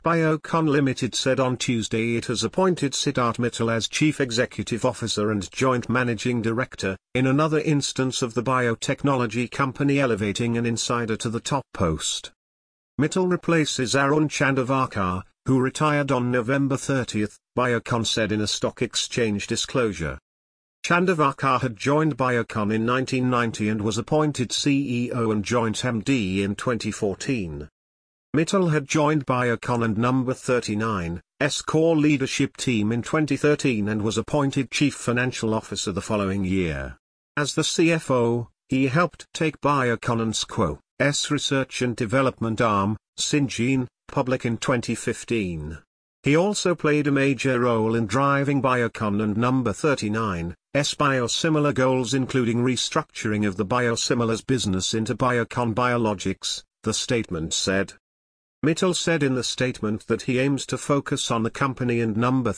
Biocon Limited said on Tuesday it has appointed Siddharth Mittal as Chief Executive Officer and Joint Managing Director, in another instance of the biotechnology company elevating an insider to the top post. Mittal replaces Arun Chandavarkar, who retired on November 30, Biocon said in a stock exchange disclosure. Chandavarkar had joined Biocon in 1990 and was appointed CEO and joint MD in 2014. Mittal had joined Biocon and Number 39's core leadership team in 2013 and was appointed Chief Financial Officer the following year. As the CFO, he helped take Biocon and SQO's research and development arm, Syngene, public in 2015. He also played a major role in driving Biocon and Number 39's biosimilar goals, including restructuring of the biosimilars business into Biocon Biologics, the statement said. Mittal said in the statement that he aims to focus on the company and Number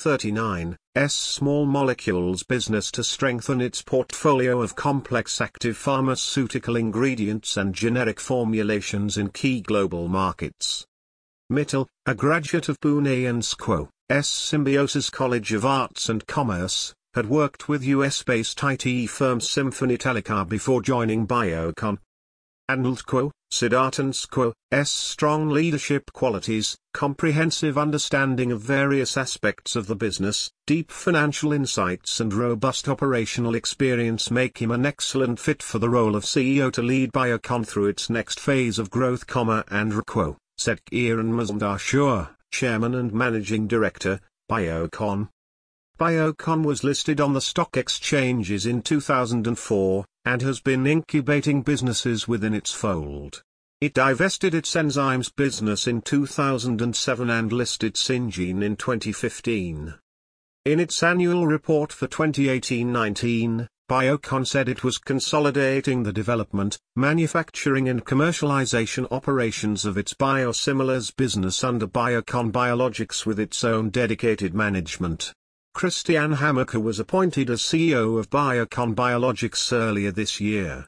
39's small molecules business to strengthen its portfolio of complex active pharmaceutical ingredients and generic formulations in key global markets. Mittal, a graduate of Pune and SQO's Symbiosis College of Arts and Commerce, had worked with US-based IT firm Symphony Telecom before joining Biocon. Handled Siddharth and SQO's strong leadership qualities, comprehensive understanding of various aspects of the business, deep financial insights and robust operational experience make him an excellent fit for the role of CEO to lead Biocon through its next phase of growth, and said Kiran Mazumdar-Shaw, Chairman and Managing Director, Biocon. Biocon was listed on the stock exchanges in 2004, and has been incubating businesses within its fold. It divested its enzymes business in 2007 and listed Syngene in 2015. In its annual report for 2018-19, Biocon said it was consolidating the development, manufacturing and commercialization operations of its biosimilars business under Biocon Biologics with its own dedicated management. Christian Hammaker was appointed as CEO of Biocon Biologics earlier this year.